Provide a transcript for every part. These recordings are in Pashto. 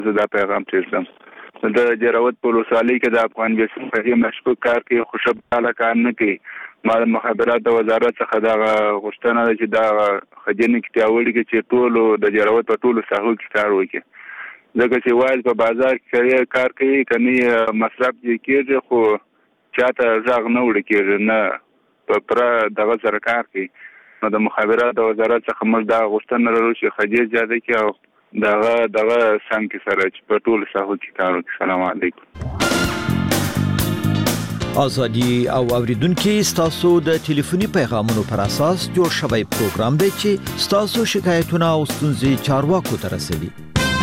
زه دا پیغام تیرسم د جراوت په ولسوالۍ کې د افغان بیسن په مشکوک کار کې خوشباله کار نه کوي. ما د مخابرات وزارت څخه دا غوښتنه ده چې دا خجنې کې پیاوړي کې چې ټولو د جراوت په ټولو ساحو کې کار وکړي، ځکه چې وایي په بازار کې کار کوي کني مصرف یې کېږي خو چاته ځاغ نه وړي کېږي نه په پر دغه سره کار کوي. نو د مخابرات وزارت څخه موږ دا غوښتنه لرو چې خجې زیاده کړي او دغه څنګه سره چې په ټولو ساحو کې کار وکړي. السلام علیکم. ازادي او اوریدونکو ستاسو د ټلیفوني پیغامونو پر اساس جوړ شوی پروګرام دی چې ستاسو شکایتونه او ستونزې چارواکو ته رسوي.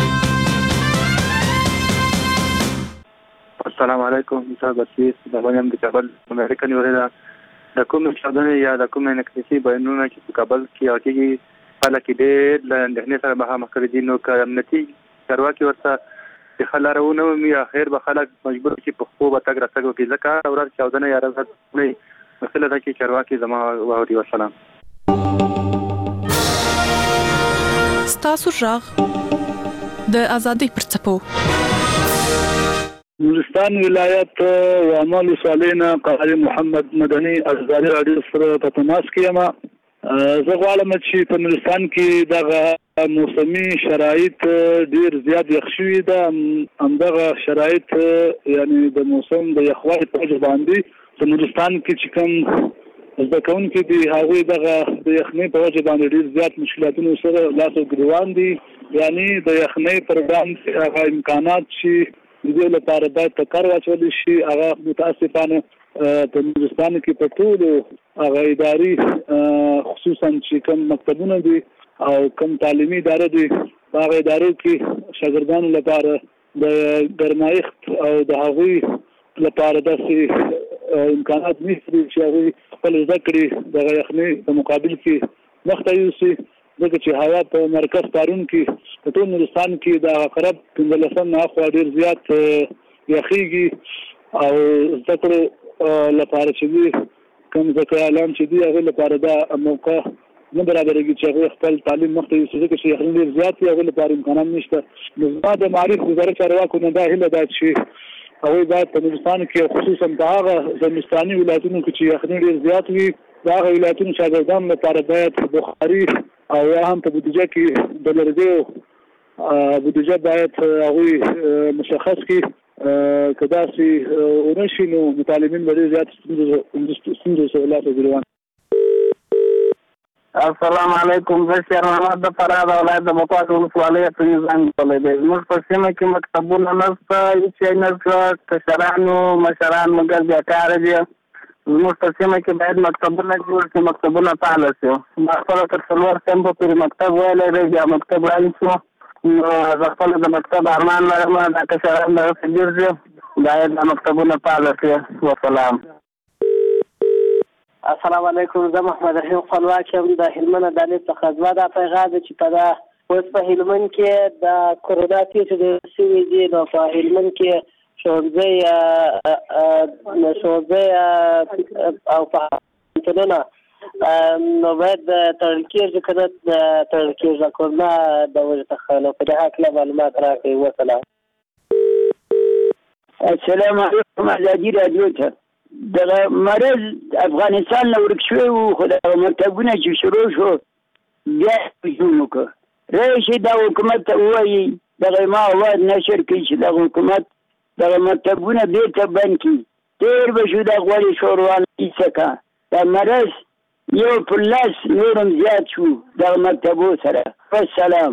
السلام علیکم. صاحب بسیس د باندې د کابل امریکا نیولې د کوم شادونه یا د کوم انکتیسی بیانونه چې په کابل کې راکېږي حالا کې ډېر له اندېښنې سره مخامخ کړي دي. نو که امنیتي چارواکي ورته د حل لارونه ومومي اخر به خلک مجبور شي په خپلو به تګ راتګ وکړي، ځکه هره ورځ چاودنه یا ورځ مسله ده چې چارواکي زما واوري. وسلام. ستاسو غږ د ازادۍ پر څپو. نورستان ولایت وعمل وسالینا قاری محمد مدني ازادي رادیو سره په تماس کې یم. زه غواړم چې په نورستان کې دغه موسمي شرایط ډیر زیات یخ شوي ده. همدغه شرایط یعنی د موسم د یخوالي په وجه باندې په نورستان کې چې کوم زده کوونکي دي هغوی دغه د یخنۍ په وجه باندې ډیر زیات مشکلاتونو سره لاس او ګریوان دي. یعنی د یخنۍ پروګرام هغه امکانات چې د دې لپاره باید په کار واچول شي هغه متاسفانه په نورستان کې په ټولو هغه اداري خصوصا چې کوم مکتبونه دي او کوم تعلیمي اداره دي هغه ادارو کې شاګردانو لپاره د ګرمایښت او د هغوی لپاره داسې امکانات نشته چې هغوی خپل زده کړې د یخنۍ په مقابل کې مخته یوسي، ځکه چې هوا په مرکز پارون کې په ټول نورستان کې د عقرب 15 نه خوا ډېر زیات یخېږي او زده کړو لپاره چې دي کوم ځکه اعلان چې دي هغه لپاره دا موقع نه برابرېږي چې هغه خپل تعلیم مخته یوسي، ځکه چې یخنۍ ډېر زیات وي هغه لپاره امکانات نشته. نو زما د معارف وزارت چارواکو نه دا هیله ده چې هغوی باید په نورستان کې خصوصا په هغه زمستاني ولایتونو کې چې یخنۍ ډېر زیات وي د هغه ولایتونو شاګردانو لپاره باید بخاري او یا هم په بودیجه کې د لرګیو بودیجه باید هغوی مشخص کړي. که داسې ونشي نو مطالبین به ډېر زیات ستونزو سره لاس او ګریوان. السلام علیکم. زه شیر محمد د فراه د ولایت د بکوات ولسوالۍ څخه زنګ کولی دی. زموږ په سیمه کې مکتبونه نشته، هېڅ شی نشته، کشرانو مشران مګر بیکاره دي. زموږ په سیمه کې باید مکتبونه جوړ شي، مکتبونه فعاله شي. ما خپله تر 4 سیمه پورې مکتب ویلی دی، بیا مکتب رایل شو. زه خپله د مکتب ارمان لرم دا کشران دغسې ګرځي، باید دا مکتبونه فعاله شي. وسلام. السلام علیکم. زه محمد رحیم خپلواک یم د هلمند دانې څخه. زما دا پیغام دی چې په دا اوس په هلمند کې د کرونا کیسې ډېر شوي دي، نو په هلمند کې ښوونځی او پوهنتونونه نو باید تړل کېږي که نه تړل کېږي کرونا د وجې څخه. نو په دې هکله معلومات راکړئ. وسلام. السلام علیکم. ازادي رادیو ته دغه مرض افغانستان نه ورک شوی و، خو دغه مکتبونه چې شروع شو بیا هجوم وکړه. راشي دا حکومت ته ووایي دغه ما اواز نشر کړي چې دغه حکومت دغه مکتبونه بېرته بند کړي. تېر به شو د غوړې شوروان ایسکه دا مرض یو پر لاس نورم زیات شو دغه مکتبو سره. والسلام.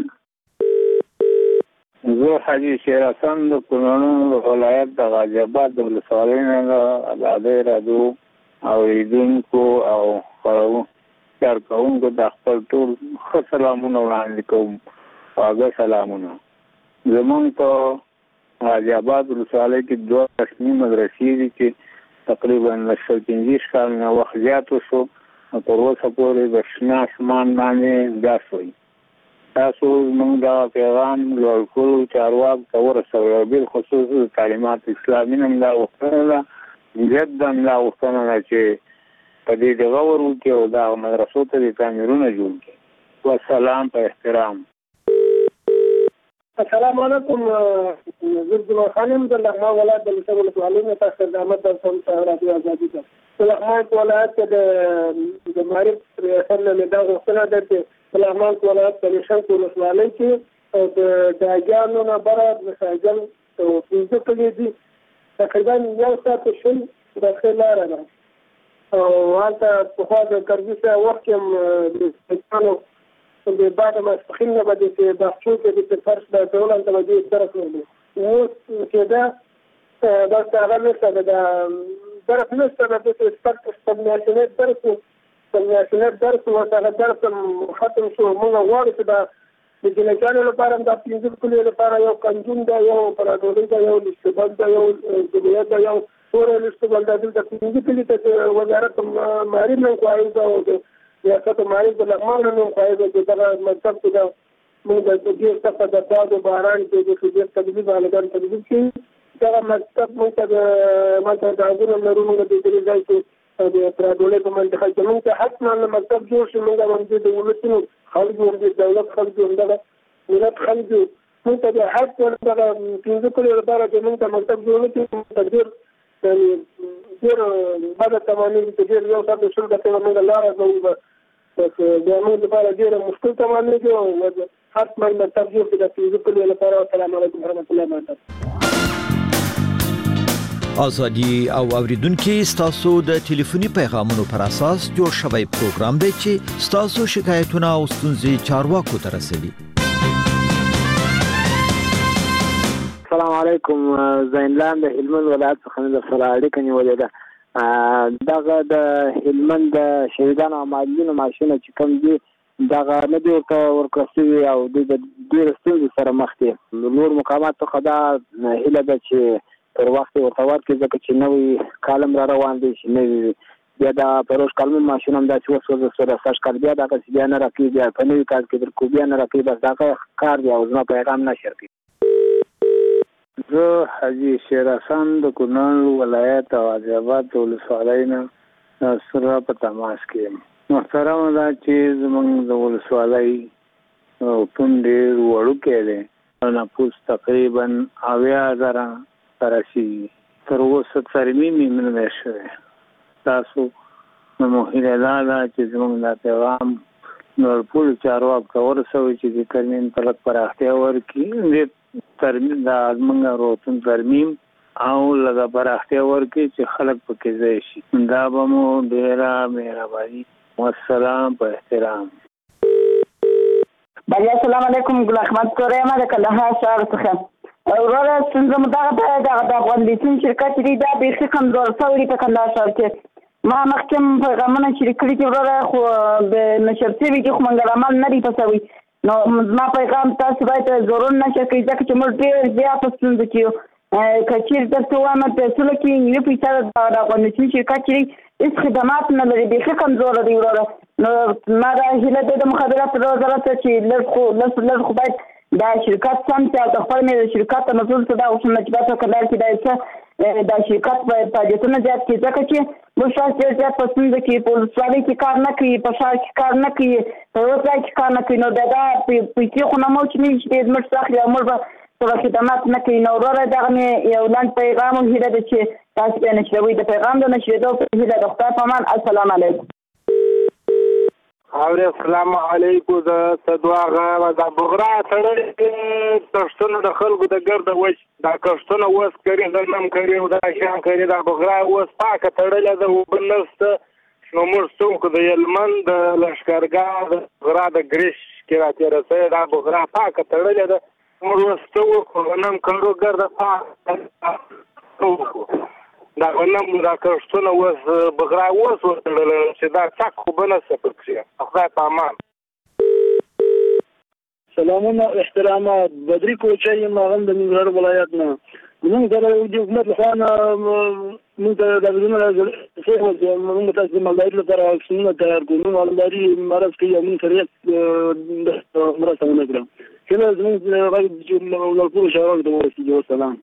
زه حاجي شیر حسن د کونړ ولایت د غازي آباد د ولسوالۍ نه د ازادۍ راډیو اورېدونکو او کارکوونکو د خپل ټول ښه سلامونه وړاندې کوم. خواږه سلامونه. زمونږ په غازي آباد ولسوالۍ کې 2 رسمي مدرسې دي چې تقریبا له 150 کال نه وخت زیات وشو، تر اوسه پورې د شنه اسمان باندې ګاس وي. تاسو موږ دا پیغام لوړ کړو چارواکو ته ورسوئ، بالخصوص د تعلیمات اسلامي نه دا غوښتنه ده، جدا دا غوښتنه ده چې په دې دغه ور وکړي او دا مدرسو ته د تعمیرونه جوړ کړي. والسلام په احترام. السلام علیکم. زه د خانم د لغمان ولایت د لسه ولسوالۍ نه تاسو د احمد درسم رادیو آزادي ده. د لغمان ولایت کې د معرف ریاست نه دا غوښتنه ده چې لغمان ولایت د لسه ولسوالۍ کې او د داګانو نه بره د ساجل او پنځه کلي دي تقریبا یو ساعت شل د لاره ده او هلته پخوا د کرزي وخت کې د پښتنو د بعد ما سخین نه بده چې بحثو کې د فرش د ټولن ته د طرف نه اوس چې دا هغه نشته د طرف نشته د سپک استمناسیونیت درس ورته درس ختم شو. موږ غواړو چې د جنګانو لپاره د پنځه کلي لپاره یو قانون دا یو پرادولي دا یو لستبل دا یو جمهوریت دا یو ټول لستبل دا د پنځه کلي ته وزارت مالی نه کوي دا ریاست مالی د لغمان نه کوي دا مطلب چې دا موږ د دې څخه د باد او باران کې د شدید تدبیر باندې تدبیر کې دا مطلب موږ د ماته د اګورم لرونو د دې ځای کې د پرادولي په منځ کې موږ حتما مطلب جوړ شي. موږ باندې د ولسونو خلکو د دولت خلکو د ولادت خلکو موږ د حق ورته پنځه کلي لپاره چې موږ مطلب جوړ کړو تدبیر ډېر بعد تمامي تدبیر یو څه شول د موږ لاره زو بس د موږ لپاره ډېر مشکل تمامي دی او حتما مطلب جوړ کړو د پنځه کلي لپاره. السلام علیکم ورحمۃ اللہ وبرکاتہ. ازادي او اوریدونکو ستاسو د ټلیفوني پیغامونو پر اساس جوړ شوی پروګرام دی چې ستاسو شکایتونه او ستونزې چارواکو ته رسوي. السلام علیکم. زینلام د هلمند ولایت څخه د سره اړیکه نیولې ده. دغه د هلمند د شهیدانو او معلولینو معاشونه چې کوم دي دغه نه دی ورکړل شوي او د ډېرو ستونزو سره مخ دي. نور مقامات څخه دا هیله ده چې پر وخت ورته ورکړي ځکه چې نوی کالم را روان دی چې نوی بیا د پروژ کالم ماشین هم دا چې اوس سره ساش کار بیا دغه بیا نه راکړي بیا په نوي کال کې درکو بیا نه راکړي بس دغه کار دی او زما پیغام نشر کړي. زه حاجی شیر حسن د کونړ ولایت او آذربایجان ولسوالۍ نه سره په تماس کې یم. محترمه ده چې زموږ د ولسوالۍ پون ډېر وړوکی دی او نفوس تقریبا 80,000 ترشي تر اوسه ترمیم نه دی شوی. تاسو نو هیله ده چې زموږ دا پیغام نور ټول چارواکو ته ورسوي چې د ترمیم په لږ پراختیا ورکړي ترمیم د زموږ روتون ترمیم او لږه پراختیا ورکړي چې خلک پکې ځای شي. دا به مو ډېره مهرباني. والسلام په احترام. السلام علیکم. ګل احمد کوریا د کندهار ښار څخه وروره څنګه مدغه د افغان لیتون شرکت دی دا بیخي کمزور شوی په کندهار ښار کې. ما مخکې پیغامونه شریک کړي چې وروره خو د نشر شوي دي خو منګل عمل نه دی پسوي. نو زما پیغام تاسو باید ضرور نشر کړئ ځکه چې موږ ډېر زیات ستونزه کې که چیرې درته وایم پیسو کې نیمه پیسه د افغان لیتون شرکت چې هیڅ خدمات نه لري بیخي کمزوره دی وروره. نو ما دا هیله ده د مخابراتو وزارت چې لږ خو باید دا شرکت سم چې د خپل مې شرکت ته مسؤل څه دا اوسم چې تاسو کله چې دا څه دا شرکت په فعالیتونه زیات کې ځکه چې موږ تاسو ډېر زیات پسند کې په ولسوالۍ کې کار نه کوي په ښار کې کار نه کوي په یو ځای کې کار نه کوي. نو دا پیسې خو نه مو چې موږ دې زموږ څخه یا موږ به څه خدمات نه کوي. نو وروره دغه مې یو لاند پیغام هیله ده چې تاسو یې نشروي د پیغام د نشریدو په هیله د خدای په امان. السلام علیکم. السلام علیکم. د صدواغه د بغرا تړل ترشتونه د خلکو د ګرد وش دا کښتونه وس کوي غلم کوي او دا شان کوي د بغرا وس پاکه تړل د وبنست نو موږ څوک د یلمن د لشکرګاه د بغرا د ګریش کې راته رسې دا بغرا پاکه تړل د موږ څوک غنم کړو ګرد پاک دا غنم دا کښتونه وس بغرا وس ورتړل چې دا څک خو بنه سپکسي خدای په امان. سلامونه احترامات. بدري کوچي ماغم د ننګرهار ولایت نه موږ سره د حکومت لخوا موږ د دغه څه موږ تاسو د مالدارۍ لپاره څنګه تیار کوو مالداري مرز کې یو سره مرسته ونکړو کله زموږ غږ ټول شاوړ د ورسېږي. سلام.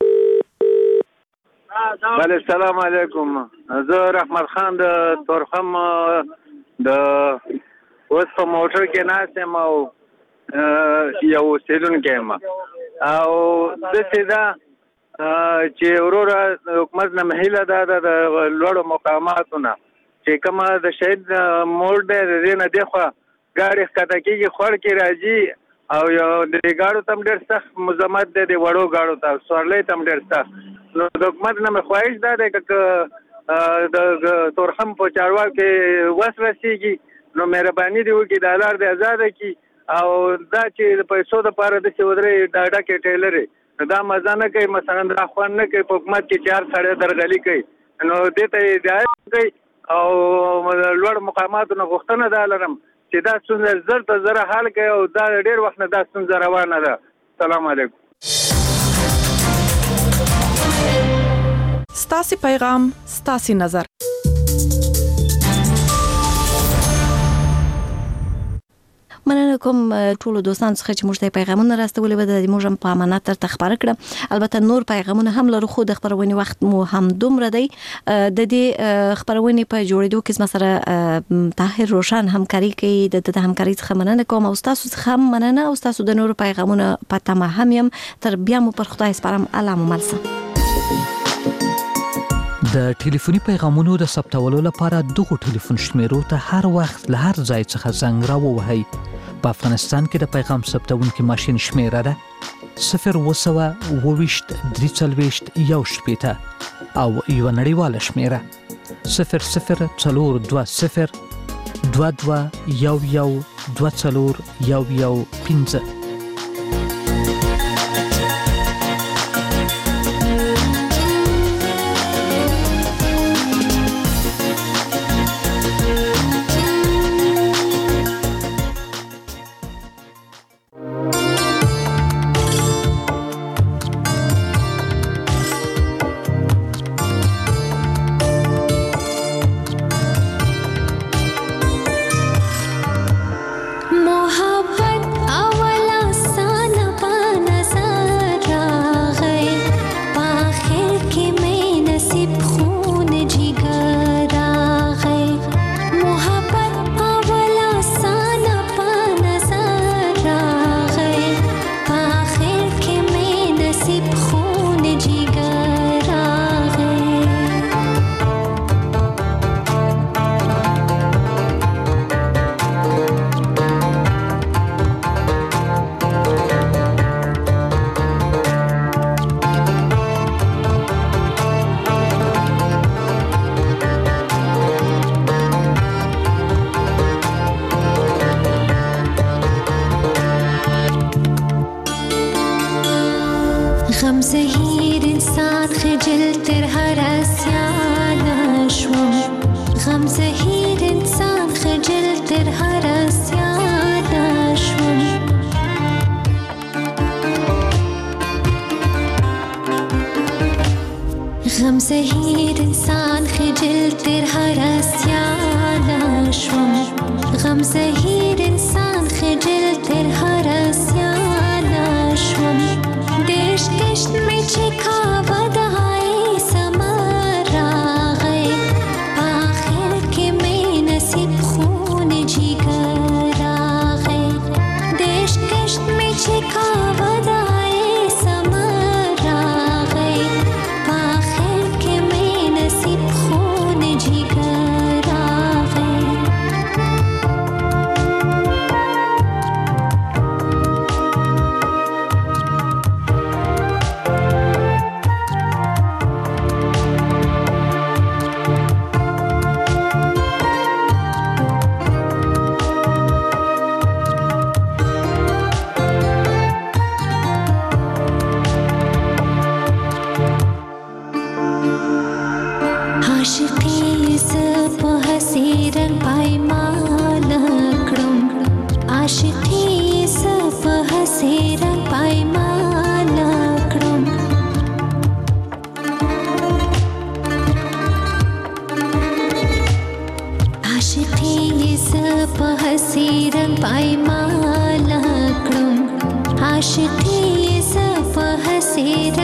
بله السلام علیکم. زه رحمت خان د تورخم د اوس په موټر کې ناست یم او یو اوسېدونکی یم او داسې ده چې وروره حکومت نه هیله ده د لوړو مقاماتو نه چې کومه د شهید موړ دی د دې نه دېخوا ګاډي ښکته کېږي خوړ کې راځي او یو د ګاډو ته هم ډېر سخت مزاحمت دی د وړو ګاډو ته سورلۍ ته هم ډېر سخت نو د حکومت نه مې خواهش دا دی که د تورخم په چارواکو کې وس رسېږي نو مهرباني دې وکړي دا لار دې ازاده کړي او دا چې د پیسو دپاره داسې ودرې ډاډکې ټیلرې دا مزه نه کوي مثلا دا خوند نه کوي په حکومت کې چې هر سړی درغلي کوي نو دې ته هدایت کوي او لوړ مقاماتو نه غوښتنه دا لرم چې دا ستونزه زر ته زره حل کوي او دا ډېر وخت نه دا ستونزه روانه ده. سلام علیکم. ستاسې پیغام ستاسې نظر. مننه کوم ټولو دوستانو څخه چې موږ ته پیغامونه راستولي به د موږ په امانت تر خبره کړم. البته نور پیغامونه هم لرو خو د خبرونې وخت مو هم دومره دی. د دې خبرونې په جوړېدو کې سره طاهر روشن همکاري کوي د همکاري څخه مننه کوم او تاسو څخه هم مننه او تاسو د نور پیغامونه په تمه هم يم تر بیا مو پر خدای سپارم. الله مو ملسه. د ټلیفوني پیغامونو د ثبتولو لپاره دغه ټلیفون شمیرو ته هر وخت له هر ځای څخه زنګ راووهئ. په افغانستان کې د پیغام ثبتونکي ماشین شمیره ده 022-340-1 او یو نړیواله شمیره 002022112415. عاشقي زه په حسیر